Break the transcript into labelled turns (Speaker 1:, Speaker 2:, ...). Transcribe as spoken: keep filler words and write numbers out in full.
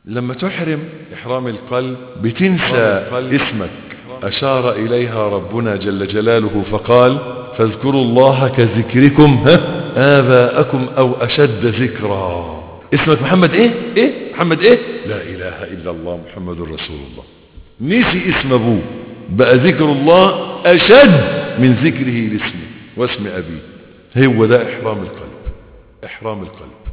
Speaker 1: لما تحرم إحرام القلب بتنسى اسمك. أشار إليها ربنا جل جلاله فقال فاذكروا الله كذكركم ها آباءكم أو أشد ذكرا. اسمك محمد إيه إيه محمد إيه لا إله إلا الله محمد رسول الله. نسي اسم أبوه بقى ذكر الله أشد من ذكره لاسمه واسم أبيه. هو ده إحرام القلب. إحرام القلب